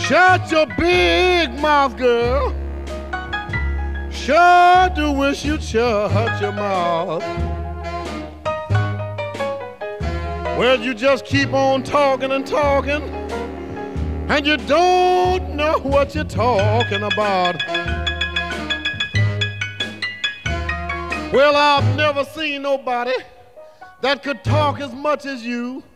Shut your big mouth, girl. Sure do wish you'd shut your mouth. Well, you just keep on talking and talking, and you don't know what you're talking about. Well, I've never seen nobody that could talk as much as you.